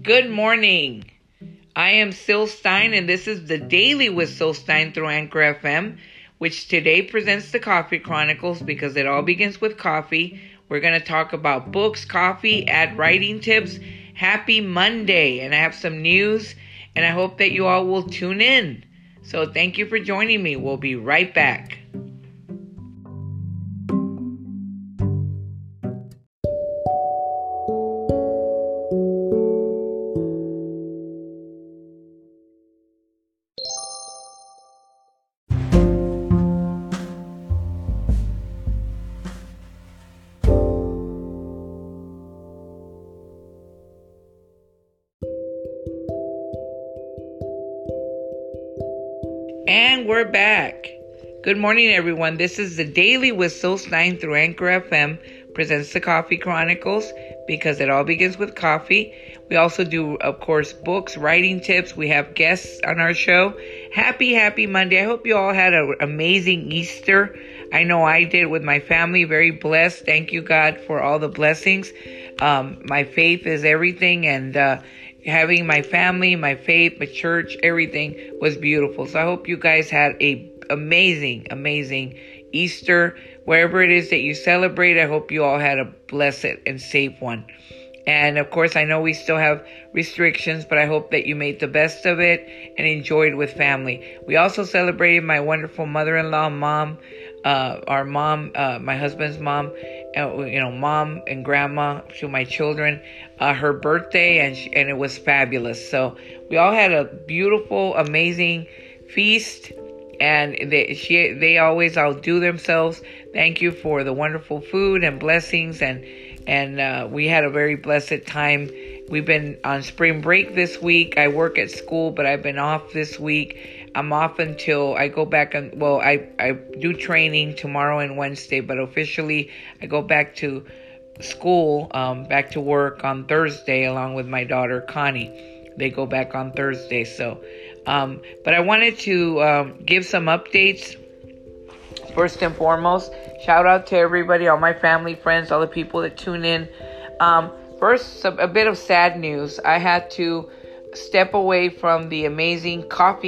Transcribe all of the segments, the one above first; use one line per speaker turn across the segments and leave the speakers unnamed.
Good morning. I am Syl Stein, and this is the Daily with Syl Stein through Anchor FM, which today presents the Coffee Chronicles because it all begins with coffee. We're going to talk about books, coffee, add writing tips. Happy Monday, and I have some news, and I hope that you all will tune in. So thank you for joining me. We'll be right back. And we're back. Good morning, everyone. This is the Daily with Syl Stein through Anchor FM, presents the Coffee Chronicles because it all begins with coffee. We also do, of course, books, writing tips. We have guests on our show. Happy Monday. I hope you all had an amazing Easter. I know I did with my family. Very blessed. Thank you, God, for all the blessings. My faith is everything, and having my family, my faith, my church, everything was beautiful. So I hope you guys had a amazing Easter. Wherever it is that you celebrate, I hope you all had a blessed and safe one. And of course, I know we still have restrictions, but I hope that you made the best of it and enjoyed with family. We also celebrated my wonderful mother-in-law, mom, our mom, my husband's mom, mom and grandma to my children, her birthday, and it was fabulous. So we all had a beautiful, amazing feast, and they always outdo themselves. Thank you for the wonderful food and blessings, and we had a very blessed time. We've been on spring break this week. I work at school, but I've been off this week. I'm off until I go back on, I do training tomorrow and Wednesday, but officially I go back to school, back to work on Thursday along with my daughter Connie. They go back on Thursday. So, but I wanted to give some updates. First and foremost, shout out to everybody, all my family, friends, all the people that tune in. First, a bit of sad news. I had to step away from the amazing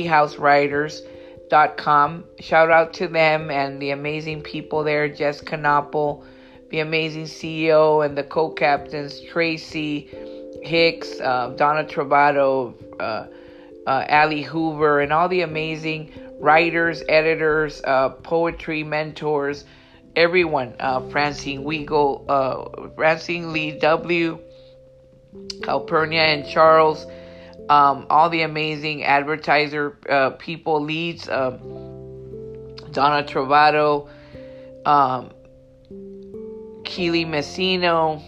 coffeehousewriters.com. Shout out to them and the amazing people there, Jess Knoppel, the amazing CEO, and the co-captains, Tracy Hicks, Donna Travato, Ali Hoover, and all the amazing writers, editors, poetry mentors, everyone, Francine Weigel, Francine Lee W., Calpurnia and Charles, all the amazing advertiser people, leads, Donna Travato, Keely Messino,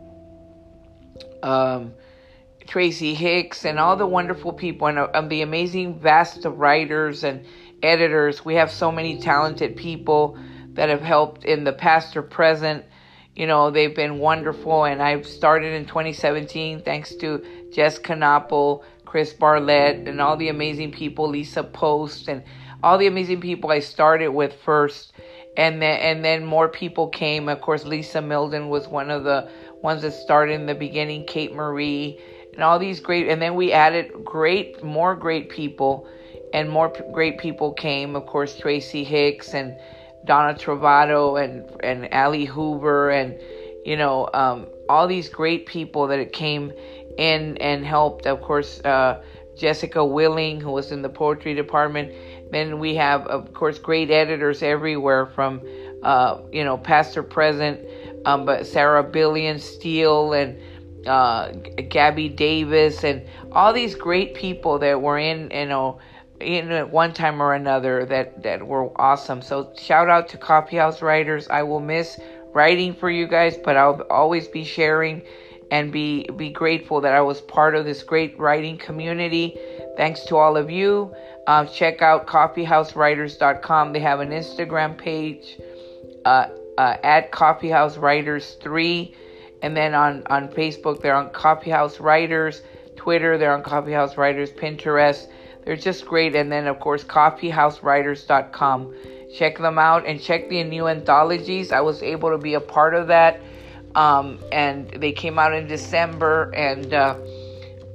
Tracy Hicks, and all the wonderful people, and the amazing vast of writers and editors. We have so many talented people that have helped in the past or present. They've been wonderful, and I've started in 2017 thanks to Jess Knoppel, Chris Barlett, and all the amazing people, Lisa Post, and all the amazing people I started with first, and then more people came. Of course, Lisa Milden was one of the ones that started in the beginning, Kate Marie, and all these great, and then we added more great people, and more great people came. Of course, Tracy Hicks and Donna Travato and Ali Hoover, and all these great people that came in and helped. Of course, Jessica Willing, who was in the poetry department. Then we have, of course, great editors everywhere from past or present, but Sarah Billion Steele and Gabby Davis, and all these great people that were in at one time or another that were awesome. So shout out to Coffeehouse Writers. I will miss writing for you guys, but I'll always be sharing and be grateful that I was part of this great writing community. Thanks to all of you. Check out coffeehousewriters.com. They have an Instagram page at coffeehousewriters3, and then on Facebook they're on Coffeehouse Writers. Twitter, they're on Coffeehouse Writers. Pinterest, they're just great. And then, of course, coffeehousewriters.com. Check them out and check the new anthologies. I was able to be a part of that. And they came out in December. And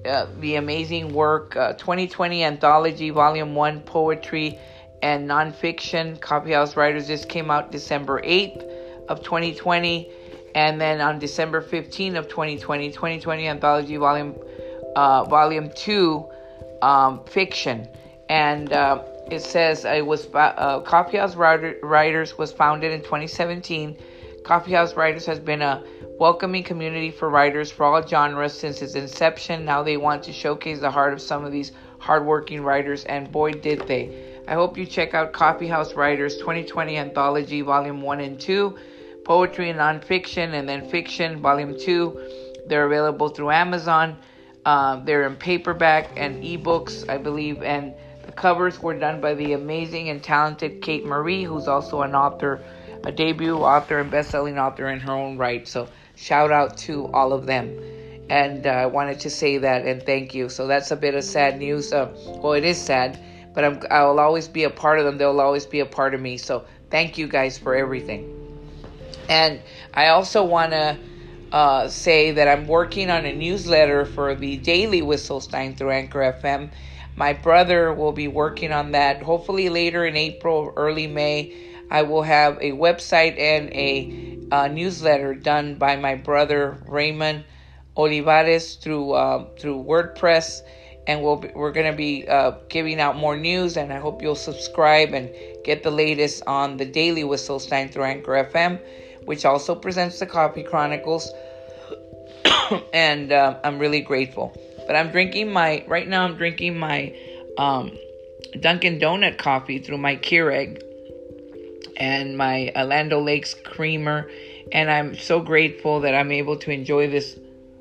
the amazing work, 2020 Anthology, Volume 1, Poetry and Nonfiction. Coffeehouse Writers just came out December 8th of 2020. And then on December 15th of 2020 Anthology, Volume 2, Fiction. And it says it was Coffeehouse Writers was founded in 2017. Coffeehouse Writers has been a welcoming community for writers for all genres since its inception. Now they want to showcase the heart of some of these hardworking writers, and boy did they. I hope you check out Coffeehouse Writers 2020 Anthology Volume 1 and 2, Poetry and Nonfiction, and then Fiction Volume 2. They're available through Amazon. They're in paperback and ebooks, I believe, and the covers were done by the amazing and talented Kate Marie, who's also an author, a debut author and best-selling author in her own right. So shout out to all of them. And I wanted to say that and thank you. So that's a bit of sad news. Well, it is sad, but I will always be a part of them. They'll always be a part of me. So thank you guys for everything. And I also want to say that I'm working on a newsletter for the Daily Whistlestein through Anchor FM. My brother will be working on that. Hopefully later in April, early May, I will have a website and a newsletter done by my brother Raymond Olivares through WordPress, and we're going to be giving out more news. And I hope you'll subscribe and get the latest on the Daily Whistlestein through Anchor FM, which also presents the Coffee Chronicles. And I'm really grateful. But right now I'm drinking my Dunkin' Donut coffee through my Keurig and my Land O'Lakes creamer. And I'm so grateful that I'm able to enjoy this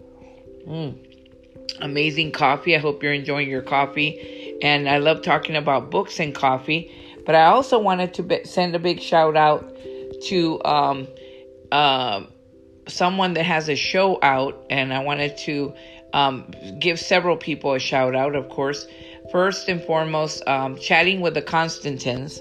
amazing coffee. I hope you're enjoying your coffee. And I love talking about books and coffee. But I also wanted to send a big shout out to someone that has a show out. And I wanted to give several people a shout out, of course. First and foremost, Chatting with the Constantins.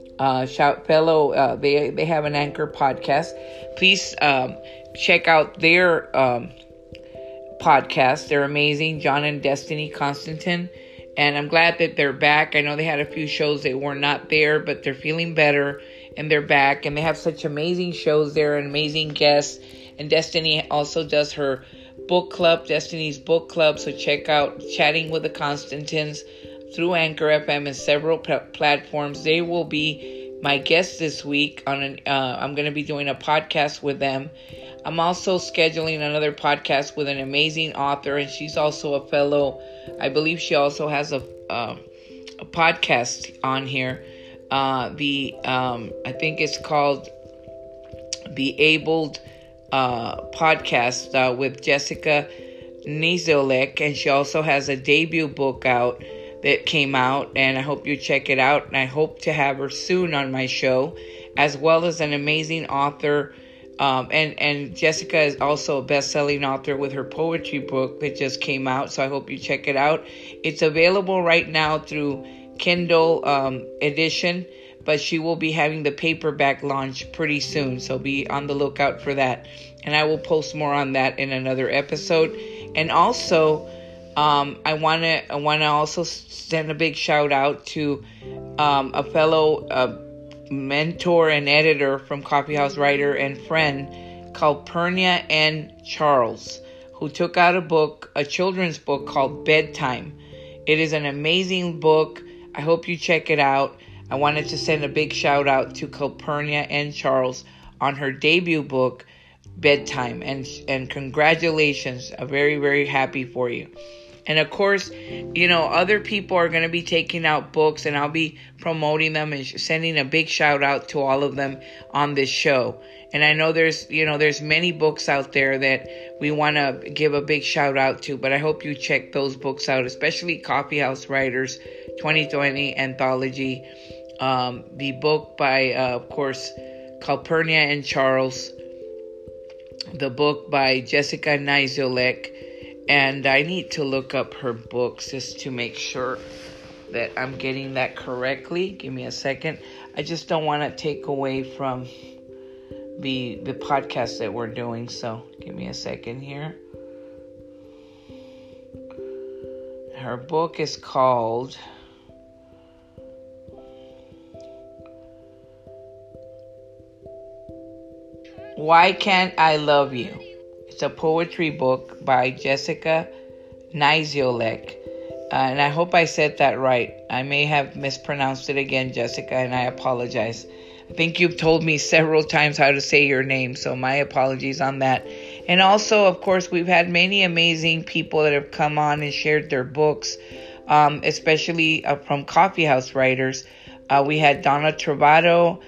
They have an Anchor podcast. Please check out their podcast. They're amazing. John and Destiny Constantine. And I'm glad that they're back. I know they had a few shows that were not there, but they're feeling better and they're back. And they have such amazing shows there and amazing guests. And Destiny also does her book club, Destiny's Book Club. So check out Chatting with the Constantins through Anchor FM and several platforms. They will be my guest this week I'm going to be doing a podcast with them. I'm also scheduling another podcast with an amazing author, and she's also a fellow. I believe she also has a podcast on here. I think it's called The Abled Podcast with Jessica Niziolek, and she also has a debut book out that came out, and I hope you check it out. And I hope to have her soon on my show, as well as an amazing author. And Jessica is also a best-selling author with her poetry book that just came out. So I hope you check it out. It's available right now through Kindle edition, but she will be having the paperback launch pretty soon. So be on the lookout for that. And I will post more on that in another episode. And also, I want to also send a big shout out to a fellow mentor and editor from Coffeehouse Writer and friend called Pernia N. Charles, who took out a children's book called Bedtime. It is an amazing book. I hope you check it out. I wanted to send a big shout out to Calpurnia N. Charles on her debut book, Bedtime, and congratulations. I'm very, very happy for you. And of course, other people are going to be taking out books, and I'll be promoting them and sending a big shout out to all of them on this show. And I know there's many books out there that we want to give a big shout out to, but I hope you check those books out, especially Coffeehouse Writers 2020 Anthology. The book by, of course, Calpurnia and Charles. The book by Jessica Niziolek. And I need to look up her books just to make sure that I'm getting that correctly. Give me a second. I just don't want to take away from the podcast that we're doing. So give me a second here. Her book is called Why Can't I Love You? It's a poetry book by Jessica Niziolek. And I hope I said that right. I may have mispronounced it again, Jessica, and I apologize. I think you've told me several times how to say your name, so my apologies on that. And also, of course, we've had many amazing people that have come on and shared their books, especially from Coffee House Writers. We had Donna Travado.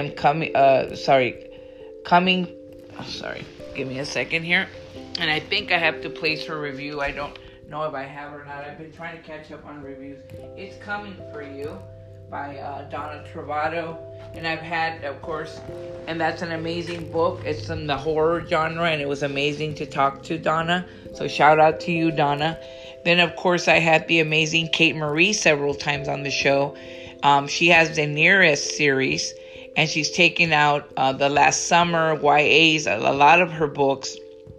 Give me a second here. And I think I have to place her review. I don't know if I have or not. I've been trying to catch up on reviews. It's Coming for You by Donna Travado. And I've had, of course, and that's an amazing book. It's in the horror genre, and it was amazing to talk to Donna. So shout out to you, Donna. Then, of course, I had the amazing Kate Marie several times on the show. She has the Nearest series, and she's taken out the last summer, YAs, a lot of her books.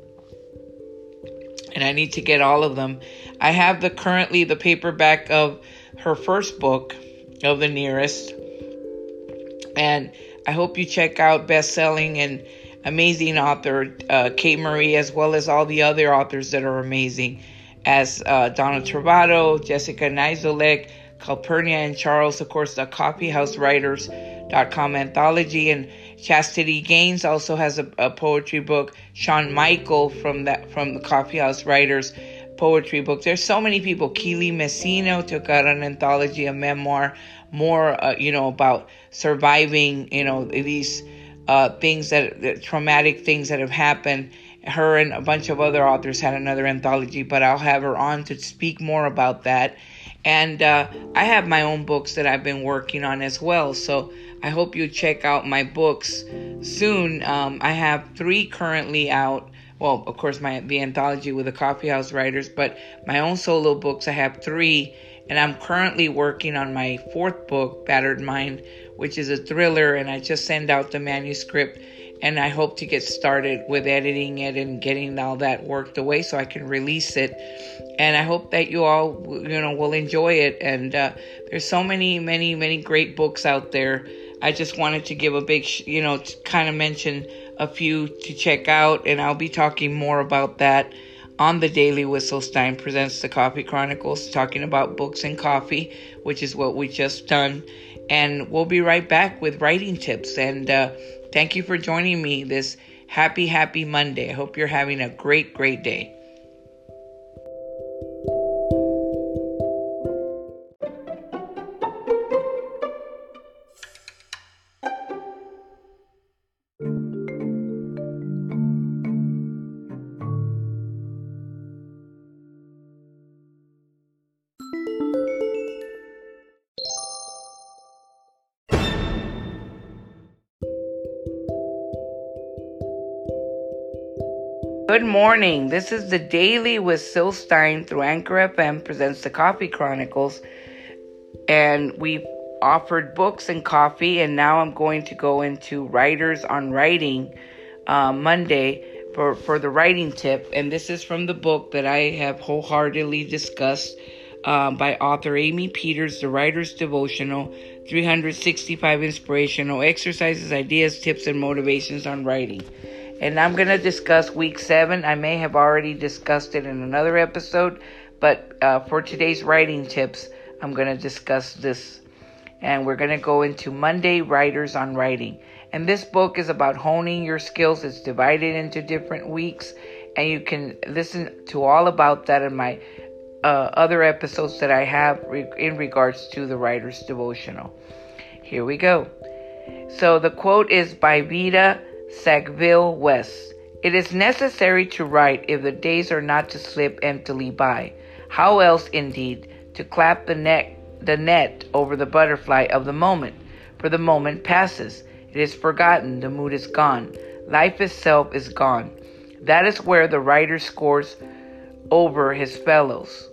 And I need to get all of them. I have currently the paperback of her first book, of The Nearest. And I hope you check out best-selling and amazing author Kate Marie, as well as all the other authors that are amazing, as Donna Travado, Jessica Niziolek, Calpurnia, and Charles, of course, the coffeehousewriters.com anthology. And Chastity Gaines also has a poetry book. Sean Michael from the Coffee House Writers poetry book. There's so many people. Keely Messino took out an anthology, a memoir, more about surviving these things traumatic things that have happened. Her and a bunch of other authors had another anthology, but I'll have her on to speak more about that. And I have my own books that I've been working on as well, so I hope you check out my books soon. I have 3 currently out. Well, of course, the anthology with the Coffee House Writers, but my own solo books, I have 3. And I'm currently working on my 4th book, Battered Mind, which is a thriller. And I just sent out the manuscript. And I hope to get started with editing it and getting all that worked away so I can release it. And I hope that you all, will enjoy it. And there's so many, many, many great books out there. I just wanted to give a big, to kind of mention a few to check out. And I'll be talking more about that on the Daily Whistlestein Presents the Coffee Chronicles, talking about books and coffee, which is what we just done. And we'll be right back with writing tips. And thank you for joining me this happy Monday. I hope you're having a great day. Good morning. This is the Daily with Syl Stein through Anchor FM presents the Coffee Chronicles. And we've offered books and coffee, and now I'm going to go into Writers on Writing Monday for the writing tip. And this is from the book that I have wholeheartedly discussed by author Amy Peters, The Writer's Devotional, 365 Inspirational Exercises, Ideas, Tips, and Motivations on Writing. And I'm going to discuss week 7. I may have already discussed it in another episode, but for today's writing tips, I'm going to discuss this. And we're going to go into Monday, Writers on Writing. And this book is about honing your skills. It's divided into different weeks, and you can listen to all about that in my other episodes that I have in regards to the Writer's Devotional. Here we go. So the quote is by Vida Sackville-West. It is necessary to write if the days are not to slip emptily by. How else, indeed, to clap the net over the butterfly of the moment? For the moment passes. It is forgotten. The mood is gone. Life itself is gone. That is where the writer scores over his fellows.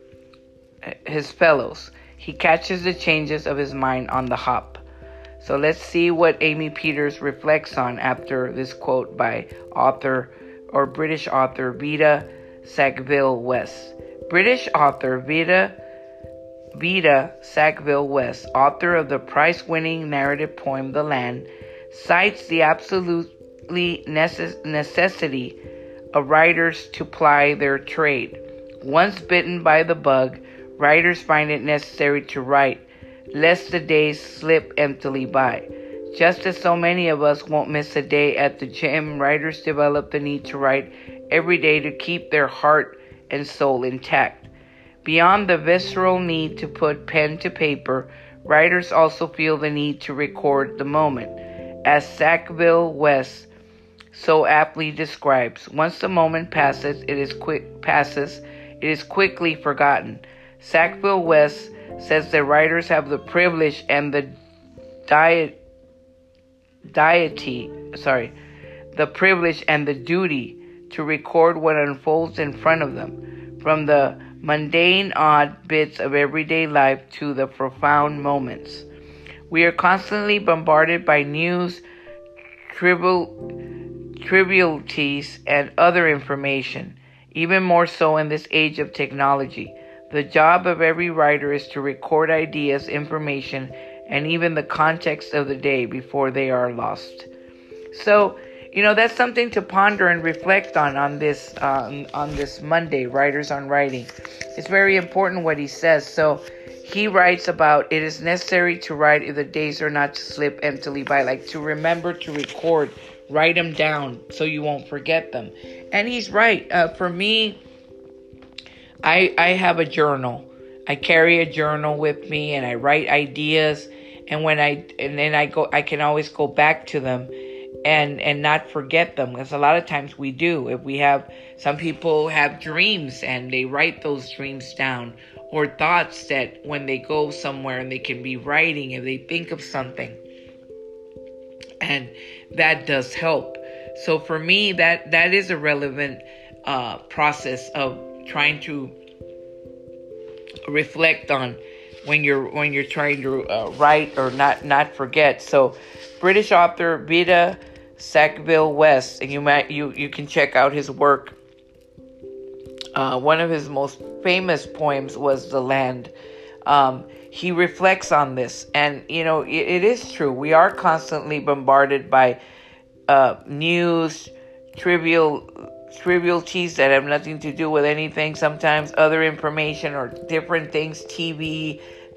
He catches the changes of his mind on the hop. So let's see what Amy Peters reflects on after this quote by British author Vida Sackville-West. British author Vita Sackville-West, author of the prize-winning narrative poem The Land, cites the absolutely necessity of writers to ply their trade. Once bitten by the bug, writers find it necessary to write, lest the days slip emptily by. Just as so many of us won't miss a day at the gym, writers develop the need to write every day to keep their heart and soul intact. Beyond the visceral need to put pen to paper, writers also feel the need to record the moment. As Sackville-West so aptly describes, once the moment passes, it is quickly forgotten. Sackville-West says that writers have the privilege and the duty to record what unfolds in front of them, from the mundane, odd bits of everyday life to the profound moments. We are constantly bombarded by news, trivialities, and other information, even more so in this age of technology. The job of every writer is to record ideas, information, and even the context of the day before they are lost. So, that's something to ponder and reflect on this Monday, Writers on Writing. It's very important what he says. So he writes about it is necessary to write if the days are not to slip emptily by, like to remember to record, write them down so you won't forget them. And he's right. For me, I have a journal. I carry a journal with me and I write ideas. And then I can always go back to them and not forget them, because a lot of times we do. Some people have dreams and they write those dreams down, or thoughts that when they go somewhere and they can be writing if they think of something, and that does help. So for me, that is a relevant process of trying to reflect on when you're trying to write or not forget. So British author Vita Sackville-West, and you can check out his work. One of his most famous poems was The Land. He reflects on this, and it is true. We are constantly bombarded by news, trivialities that have nothing to do with anything. Sometimes other information or different things, TV,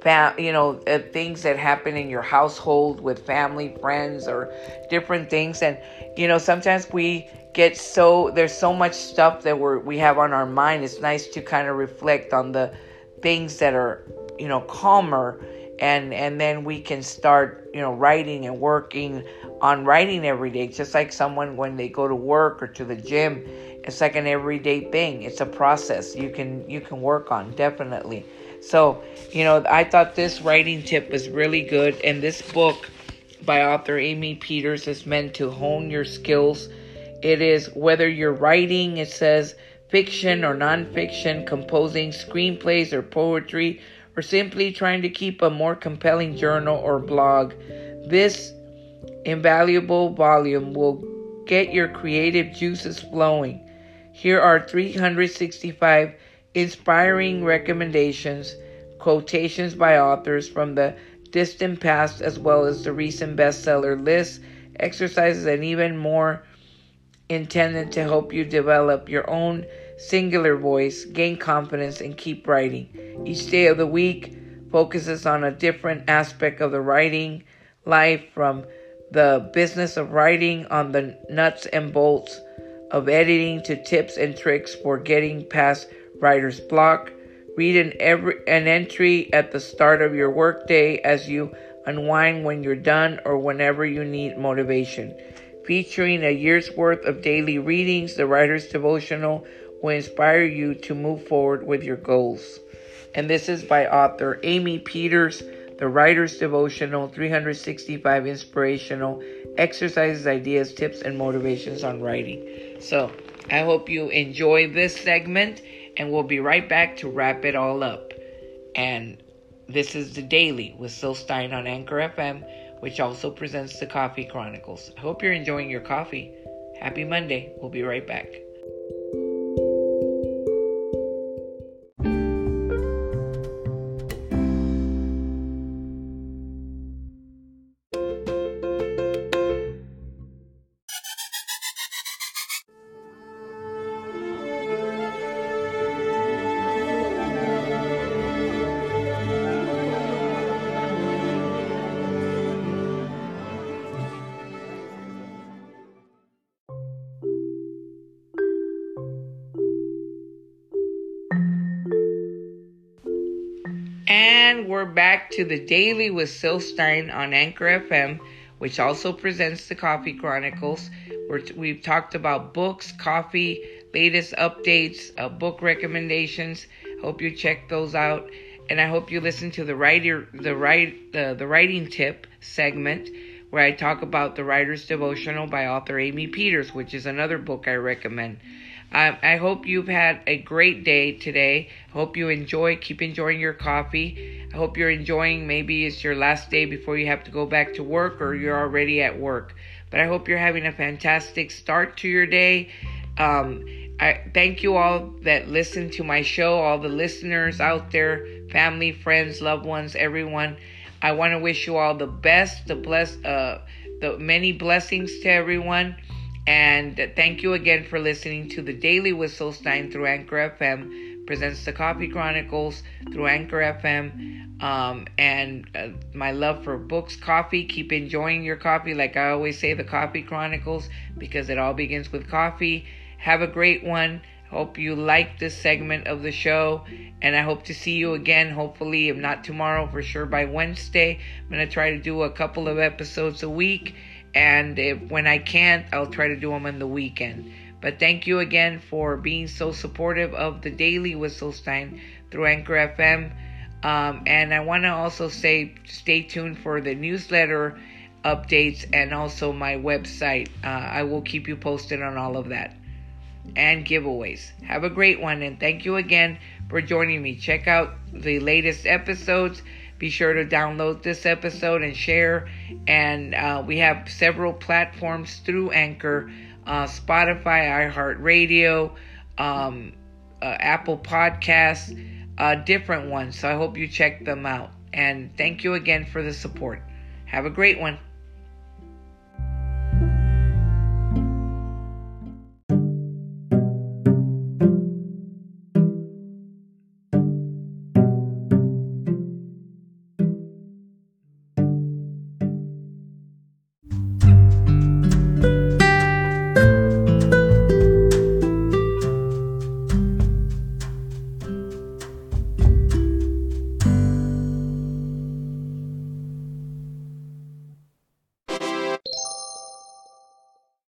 things that happen in your household with family, friends, or different things. And, sometimes we get there's so much stuff that we have on our mind. It's nice to kind of reflect on the things that are, calmer. And then we can start, writing and working on writing every day. Just like someone when they go to work or to the gym, it's like an everyday thing. It's a process you can work on, definitely. So, I thought this writing tip was really good. And this book by author Amy Peters is meant to hone your skills. It is whether you're writing, it says fiction or nonfiction, composing screenplays or poetry, or simply trying to keep a more compelling journal or blog. This invaluable volume will get your creative juices flowing. Here are 365 inspiring recommendations, quotations by authors from the distant past as well as the recent bestseller list, exercises, and even more intended to help you develop your own singular voice, gain confidence, and keep writing. Each day of the week focuses on a different aspect of the writing life, from the business of writing on the nuts and bolts of editing to tips and tricks for getting past writer's block. Read an entry at the start of your workday as you unwind when you're done or whenever you need motivation. Featuring a year's worth of daily readings, the Writer's Devotional will inspire you to move forward with your goals. And this is by author Amy Peters, The Writer's Devotional, 365 inspirational exercises, ideas, tips, and motivations on writing. So I hope you enjoy this segment, and we'll be right back to wrap it all up. And this is The Daily with Syl Stein on Anchor FM, which also presents the Coffee Chronicles. I hope you're enjoying your coffee. Happy Monday. We'll be right back. And we're back to the Daily with Syl Stein on Anchor FM, which also presents the Coffee Chronicles. We've talked about books, coffee, latest updates, book recommendations. Hope you check those out. And I hope you listen to the writing tip segment, where I talk about The Writer's Devotional by author Amy Peters, which is another book I recommend. I hope you've had a great day today. I hope you keep enjoying your coffee. I hope you're enjoying, maybe it's your last day before you have to go back to work, or you're already at work. But I hope you're having a fantastic start to your day. I thank you all that listen to my show, all the listeners out there, family, friends, loved ones, everyone. I want to wish you all the best, the many blessings to everyone. And thank you again for listening to the Daily with Syl Stein through Anchor FM, presents the Coffee Chronicles through Anchor FM. And my love for books, coffee. Keep enjoying your coffee. Like I always say, the Coffee Chronicles, because it all begins with coffee. Have a great one. Hope you like this segment of the show. And I hope to see you again, hopefully, if not tomorrow, for sure by Wednesday. I'm going to try to do a couple of episodes a week. And when I can't, I'll try to do them on the weekend. But thank you again for being so supportive of the Daily with Syl Stein through Anchor FM. And I want to also say, stay tuned for the newsletter updates and also my website. I will keep you posted on all of that. And giveaways. Have a great one. And thank you again for joining me. Check out the latest episodes. Be sure to download this episode and share. And we have several platforms through Anchor, Spotify, iHeartRadio, Apple Podcasts, different ones. So I hope you check them out. And thank you again for the support. Have a great one.